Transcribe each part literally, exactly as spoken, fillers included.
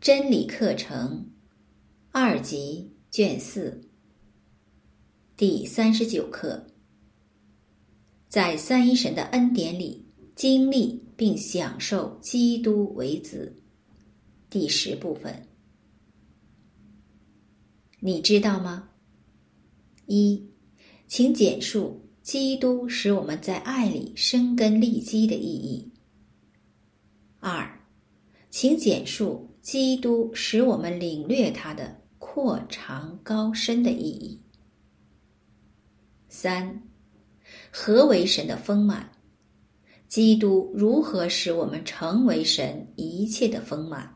真理课程二级卷四第三十九课，在三一神的恩典里经历并享受基督为子，第十部分。你知道吗？一，请简述基督使我们在爱里生根立基的意义。二，请简述基督使我们领略他的扩长高深的意义。三，何为神的丰满？基督如何使我们成为神一切的丰满？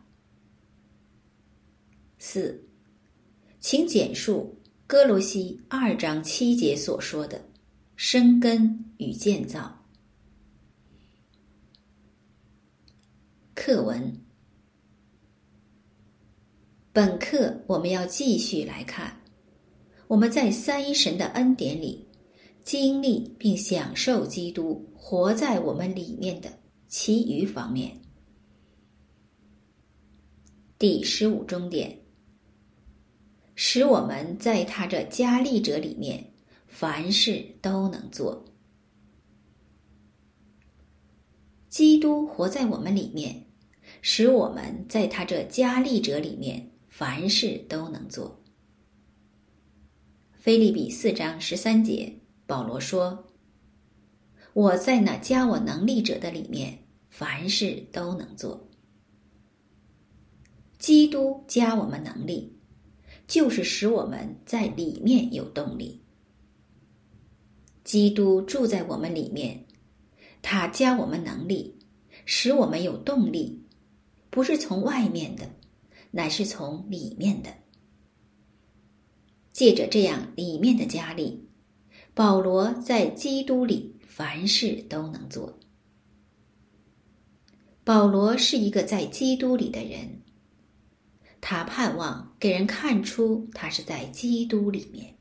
四，请简述哥罗西二章七节所说的生根与建造。课文。本课我们要继续来看我们在三一神的恩典里经历并享受基督活在我们里面的其余方面。第十五中点，使我们在他这加力者里面凡事都能做。基督活在我们里面，使我们在他这加力者里面凡事都能做。腓立比四章十三节，保罗说：我在那加我能力者的里面凡事都能做。基督加我们能力，就是使我们在里面有动力。基督住在我们里面，他加我们能力，使我们有动力，不是从外面的，乃是从里面的。借着这样里面的加力，保罗在基督里凡事都能做。保罗是一个在基督里的人，他盼望给人看出他是在基督里面。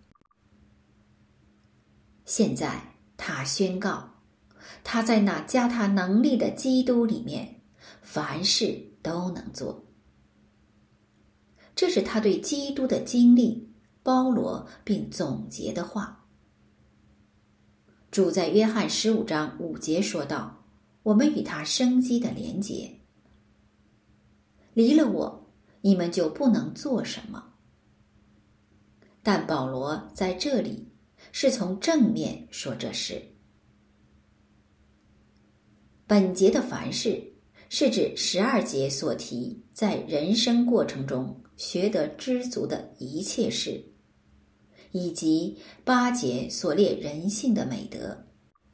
现在他宣告，他在那加他能力的基督里面凡事都能做。这是他对基督的经历包罗并总结的话。主在约翰十五章五节说道，我们与他生机的连结。离了我，你们就不能做什么。但保罗在这里是从正面说这事。本节的凡事是指十二节所提在人生过程中学得知足的一切事，以及八节所列人性的美德。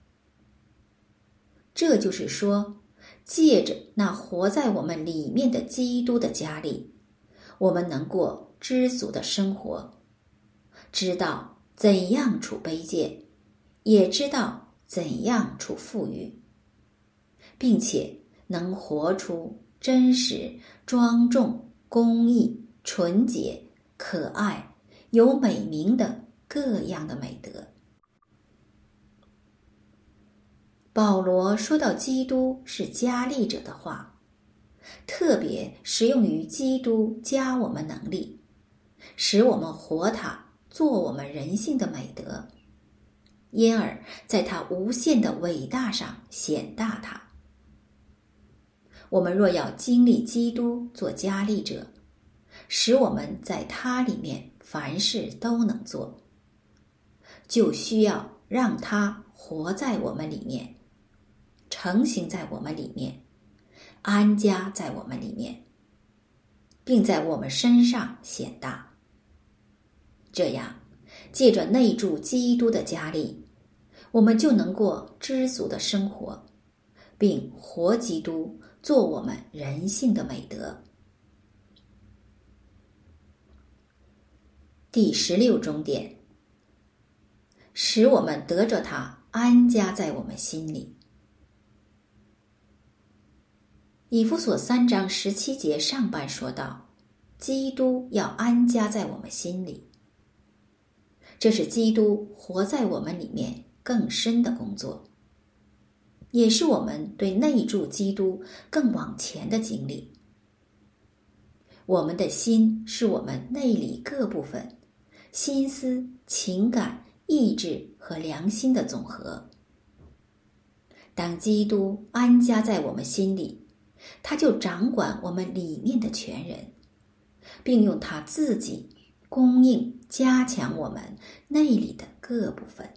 这就是说，借着那活在我们里面的基督的加力，我们能过知足的生活，知道怎样处卑贱，也知道怎样处富裕，并且能活出真实、庄重、公义、纯洁、可爱、有美名的各样的美德。保罗说到基督是加力者的话，特别适用于基督加我们能力，使我们活他，做我们人性的美德，因而在他无限的伟大上显大他。我们若要经历基督做加力者，使我们在他里面凡事都能做，就需要让他活在我们里面，成形在我们里面，安家在我们里面，并在我们身上显大。这样，借着内住基督的加力，我们就能过知足的生活，并活基督做我们人性的美德。第十六中点，使我们得着他安家在我们心里。以弗所三章十七节上半说道，基督要安家在我们心里。这是基督活在我们里面更深的工作，也是我们对内住基督更往前的经历。 我们的心是我们内里各部分，心思、情感、意志和良心的总和。当基督安家在我们心里，他就掌管我们里面的全人，并用他自己供应加强我们内里的各部分。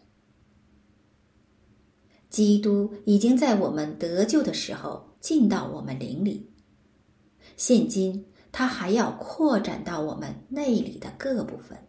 基督已经在我们得救的时候进到我们灵里，现今他还要扩展到我们内里的各部分。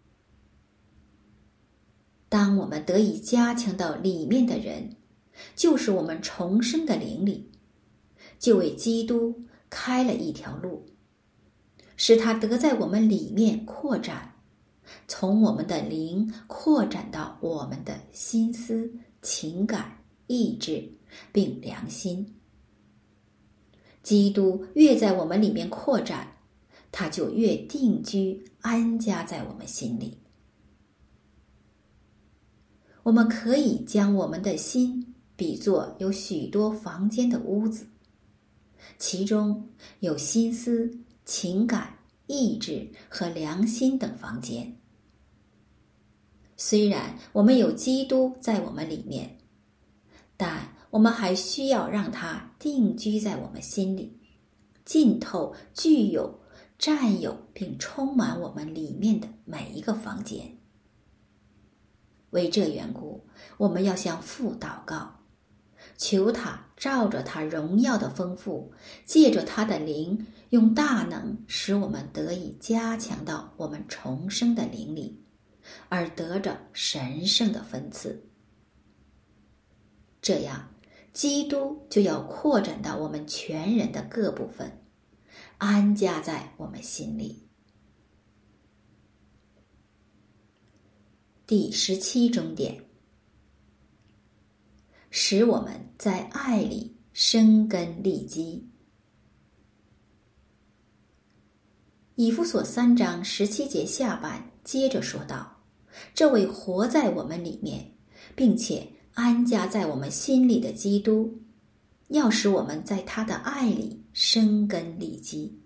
当我们得以加强到里面的人，就是我们重生的灵里，就为基督开了一条路，使他得在我们里面扩展，从我们的灵扩展到我们的心思、情感、意志并良心。基督越在我们里面扩展，他就越定居安家在我们心里。我们可以将我们的心比作有许多房间的屋子，其中有心思、情感、意志和良心等房间。虽然我们有基督在我们里面，但我们还需要让他定居在我们心里，浸透、具有、占有并充满我们里面的每一个房间。为这缘故，我们要向父祷告，求他照着他荣耀的丰富，借着他的灵，用大能使我们得以加强到我们重生的灵里，而得着神圣的分赐。这样，基督就要扩展到我们全人的各部分，安家在我们心里。第十七中点，使我们在爱里生根立基。以弗所三章十七节下半接着说道，这位活在我们里面，并且安家在我们心里的基督，要使我们在他的爱里生根立基。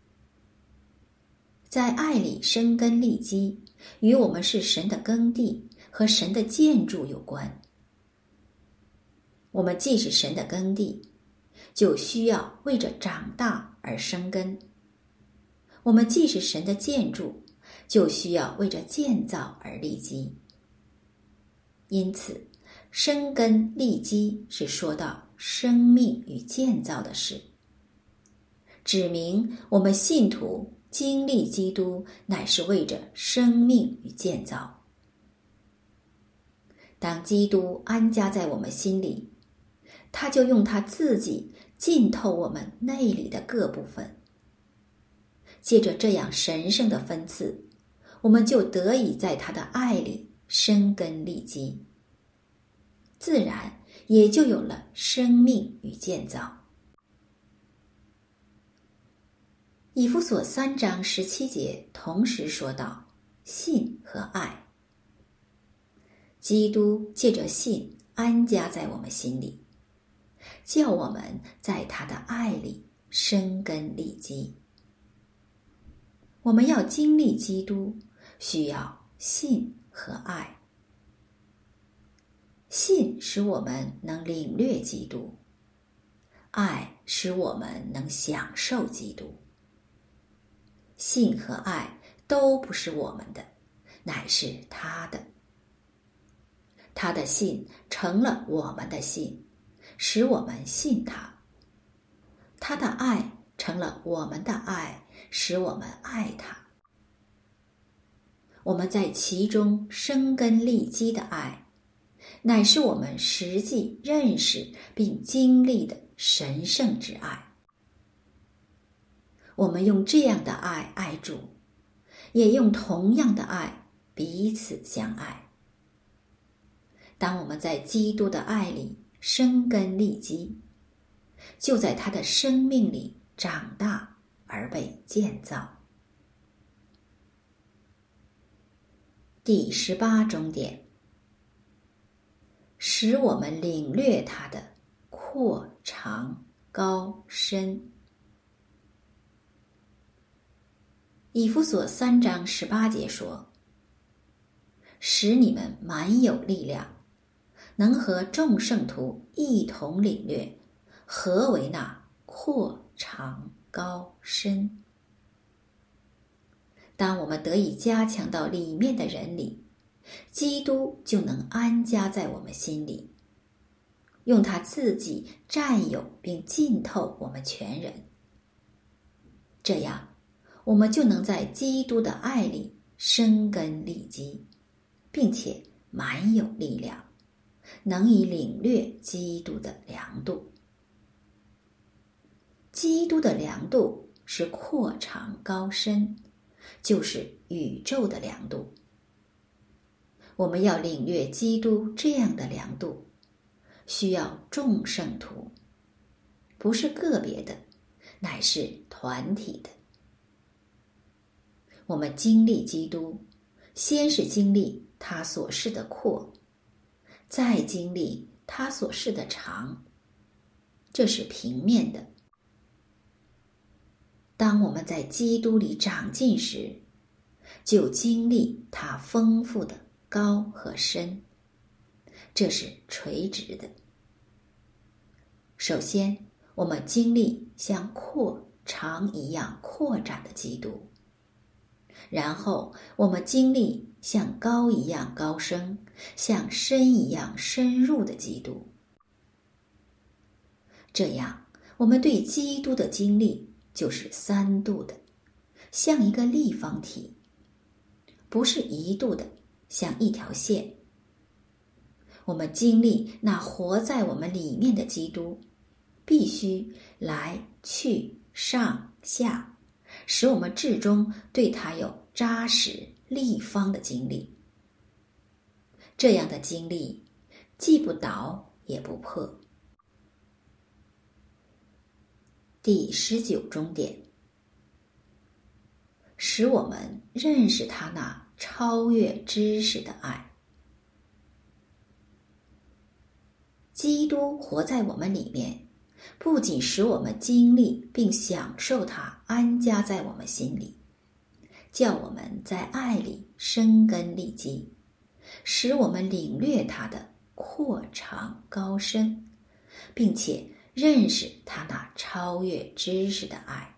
在爱里生根立基，与我们是神的耕地和神的建筑有关。我们既是神的耕地，就需要为着长大而生根；我们既是神的建筑，就需要为着建造而立基。因此，生根立基是说到生命与建造的事，指明我们信徒经历基督乃是为着生命与建造。当基督安家在我们心里，他就用他自己浸透我们内里的各部分。借着这样神圣的分赐，我们就得以在他的爱里生根立基，自然也就有了生命与建造。以弗所三章十七节同时说到信和爱。基督借着信安家在我们心里，叫我们在他的爱里生根立基。我们要经历基督，需要信和爱。信使我们能领略基督，爱使我们能享受基督。信和爱都不是我们的，乃是他的。他的信成了我们的信，使我们信他。他的爱成了我们的爱，使我们爱他。我们在其中生根立基的爱，乃是我们实际认识并经历的神圣之爱。我们用这样的爱爱主，也用同样的爱彼此相爱。当我们在基督的爱里生根立基，就在他的生命里长大而被建造。第十八中点，使我们领略他的阔长高深。 以弗所三章十八节说，使你们满有力量，能和众圣徒一同领略何为那阔长高深。当我们得以加强到里面的人里，基督就能安家在我们心里，用他自己占有并浸透我们全人。这样，我们就能在基督的爱里生根立基，并且满有力量，能以领略基督的量度。基督的量度是阔长高深，就是宇宙的量度。我们要领略基督这样的量度，需要众圣徒，不是个别的，乃是团体的。我们经历基督，先是经历他所示的阔，再经历他所示的长，这是平面的。当我们在基督里长进时，就经历他丰富的高和深，这是垂直的。首先，我们经历像扩长一样扩展的基督，然后我们经历像高一样高升，像深一样深入的基督。这样，我们对基督的经历就是三度的，像一个立方体，不是一度的，像一条线。我们经历那活在我们里面的基督，必须来去上下，使我们至终对他有扎实立方的经历。这样的经历既不倒也不破。第十九中点，使我们认识他那超越知识的爱。基督活在我们里面，不仅使我们经历并享受他安家在我们心里，叫我们在爱里生根立基，使我们领略他的阔长高深，并且认识他那超越知识的爱。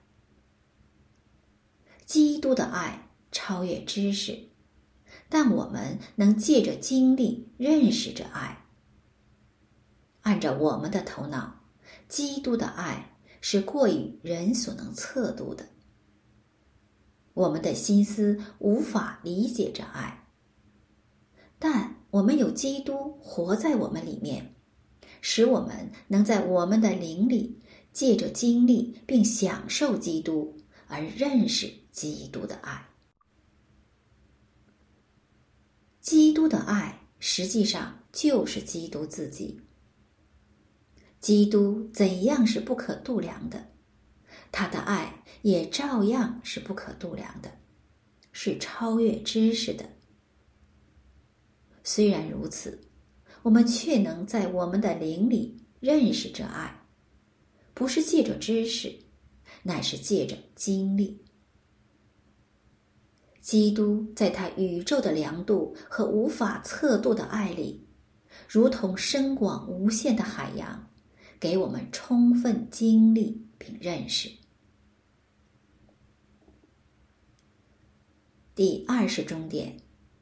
基督的爱超越知识，但我们能借着经历认识这爱。按照我们的头脑，基督的爱是过于人所能测度的。我们的心思无法理解这爱，但我们有基督活在我们里面，使我们能在我们的灵里借着经历并享受基督而认识基督的爱。基督的爱实际上就是基督自己。基督怎样是不可度量的，他的爱也照样是不可度量的，是超越知识的。虽然如此，我们却能在我们的灵里认识这爱，不是借着知识，乃是借着经历。基督在他宇宙的量度和无法测度的爱里，如同深广无限的海洋，给我们充分经历并认识。第二十中点，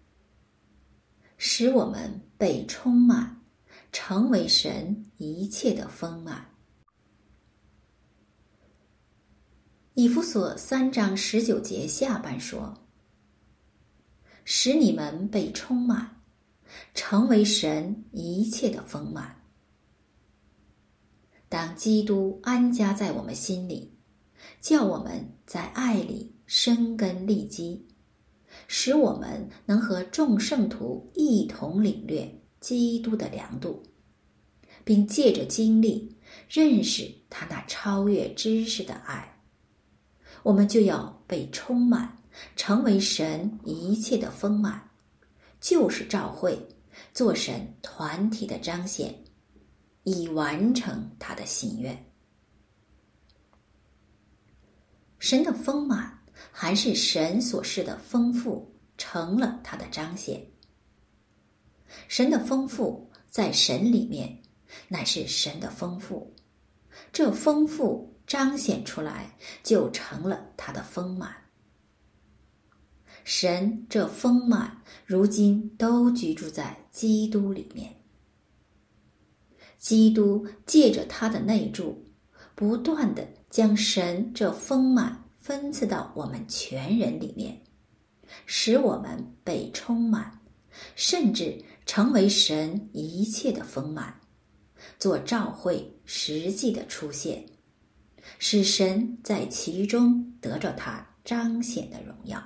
使我们被充满，成为神一切的丰满。以弗所三章十九节下半说，使你们被充满，成为神一切的丰满。当基督安家在我们心里，叫我们在爱里生根立基，使我们能和众圣徒一同领略基督的量度，并借着经历认识他那超越知识的爱，我们就要被充满，成为神一切的丰满，就是召会，做神团体的彰显，以完成他的心愿。神的丰满还是神所示的丰富成了它的彰显。神的丰富在神里面，乃是神的丰富，这丰富彰显出来，就成了它的丰满。神这丰满如今都居住在基督里面。基督借着他的内住，不断地将神这丰满分赐到我们全人里面，使我们被充满，甚至成为神一切的丰满，做召会实际的出现，使神在其中得着他彰显的荣耀。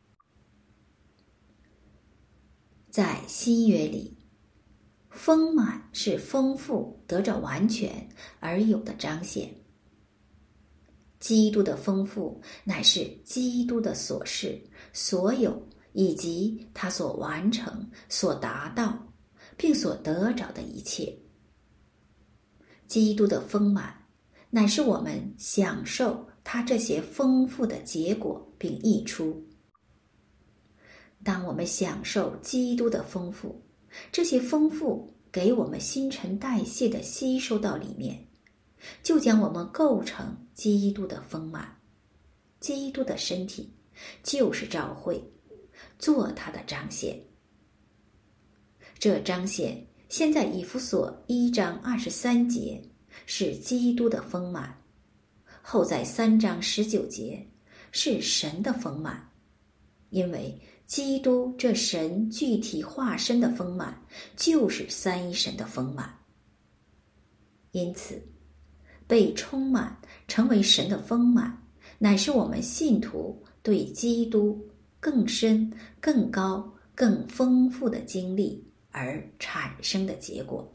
在新约里，丰满是丰富得着完全而有的彰显。基督的丰富乃是基督的所示、所有以及他所完成、所达到并所得着的一切。基督的丰满乃是我们享受他这些丰富的结果并益出。当我们享受基督的丰富，这些丰富给我们新陈代谢的吸收到里面，就将我们构成基督的丰满。基督的身体就是召会，做他的彰显。这彰显现在以弗所一章二十三节是基督的丰满，后在三章十九节是神的丰满。因为基督这神具体化身的丰满就是三一神的丰满，因此被充满成为神的丰满，乃是我们信徒对基督更深、更高、更丰富的经历而产生的结果。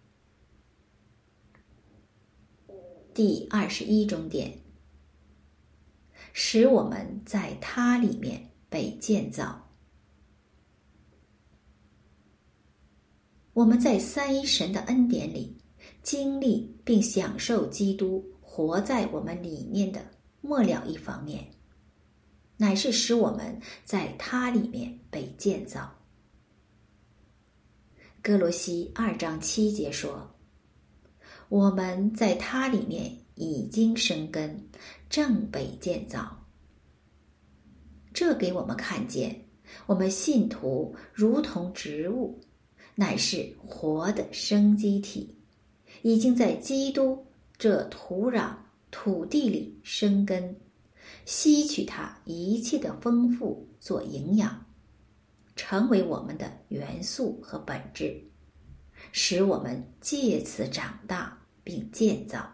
第二十一中点，使我们在他里面被建造。我们在三一神的恩典里经历并享受基督活在我们里面的末了一方面，乃是使我们在他里面被建造。哥罗西二章七节说，我们在他里面已经生根，正被建造。这给我们看见，我们信徒如同植物，乃是活的生机体，已经在基督这土壤土地里生根，吸取它一切的丰富做营养，成为我们的元素和本质，使我们借此长大并建造。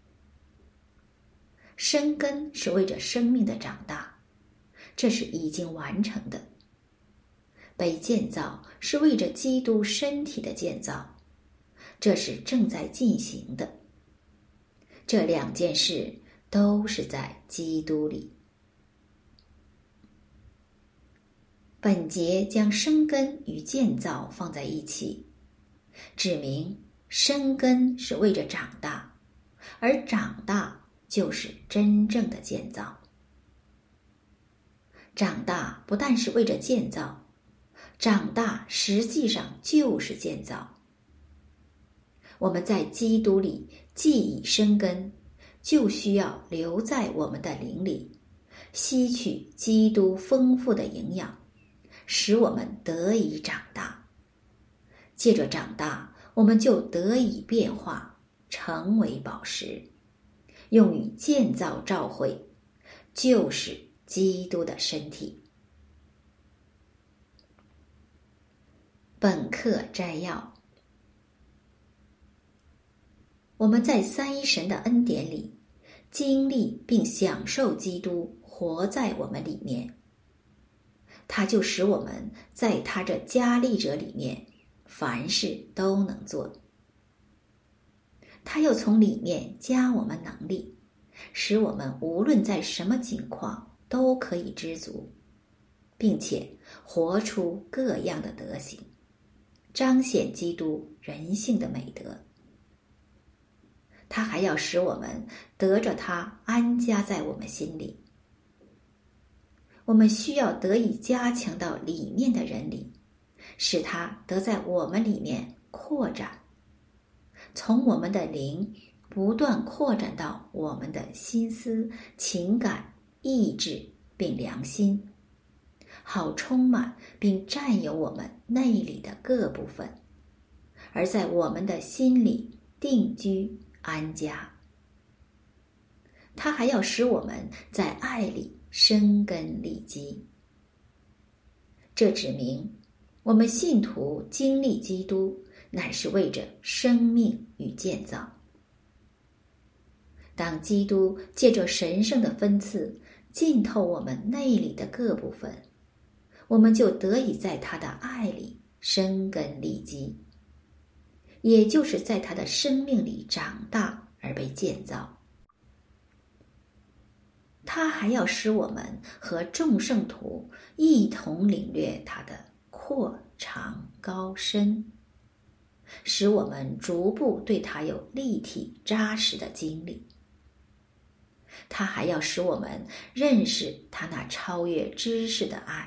生根是为着生命的长大，这是已经完成的。被建造是为着基督身体的建造，这是正在进行的。这两件事都是在基督里。本节将生根与建造放在一起，指明生根是为着长大，而长大就是真正的建造。长大不但是为着建造，长大实际上就是建造。我们在基督里既已生根，就需要留在我们的灵里，吸取基督丰富的营养，使我们得以长大。借着长大，我们就得以变化，成为宝石，用于建造召会，就是基督的身体。本课摘要：我们在三一神的恩典里经历并享受基督活在我们里面，他就使我们在他这加力者里面凡事都能做。他又从里面加我们能力，使我们无论在什么境况都可以知足，并且活出各样的德行，彰显基督人性的美德。他还要使我们得着他安家在我们心里。 我们需要得以加强到里面的人里，使它得在我们里面扩展，从我们的灵不断扩展到我们的心思、情感、意志并良心，好充满并占有我们内里的各部分，而在我们的心里定居安家。它还要使我们在爱里生根立基。这指明我们信徒经历基督，乃是为着生命与建造。当基督借着神圣的分赐浸透我们内里的各部分，我们就得以在他的爱里生根立基，也就是在他的生命里长大而被建造。他还要使我们和众圣徒一同领略他的阔长高深，使我们逐步对他有立体扎实的经历。他还要使我们认识他那超越知识的爱。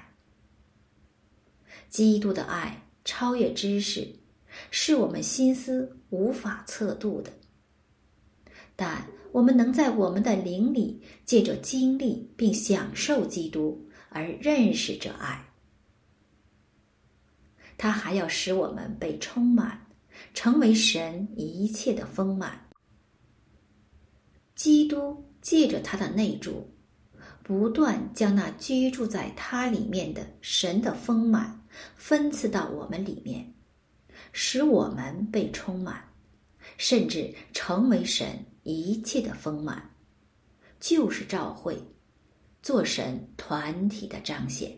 基督的爱超越知识，是我们心思无法测度的，但我们能在我们的灵里借着经历并享受基督而认识这爱。他还要使我们被充满，成为神一切的丰满。基督借着他的内住，不断将那居住在他里面的神的丰满分赐到我们里面，使我们被充满，甚至成为神一切的丰满，就是召会，做神团体的彰显。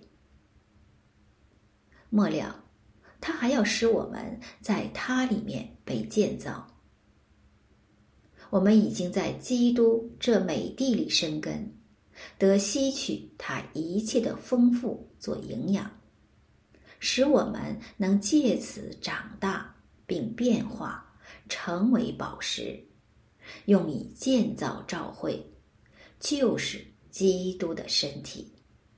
末了，他还要使我们在他里面被建造。我们已经在基督这美地里生根，得吸取他一切的丰富做营养，使我们能借此长大并变化，成为宝石，用以建造召会，就是基督的身体。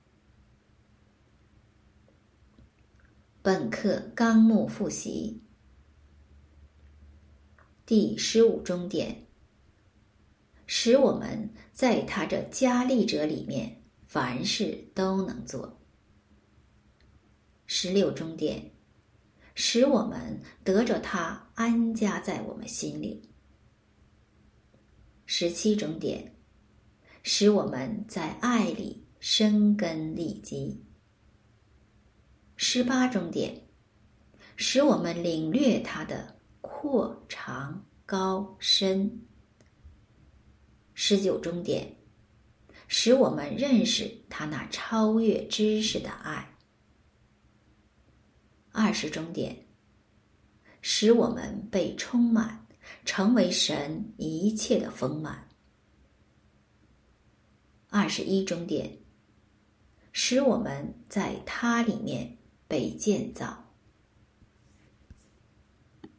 本课纲目复习第十五中点，使我们在他这加力者里面凡事都能做。十六中点，使我们得着他安家在我们心里。十七中点，使我们在爱里生根立基。十八中点，使我们领略他的阔长高深。十九中点，使我们认识他那超越知识的爱。二十中点，使我们被充满，成为神一切的丰满。二十一中点，使我们在他里面被建造。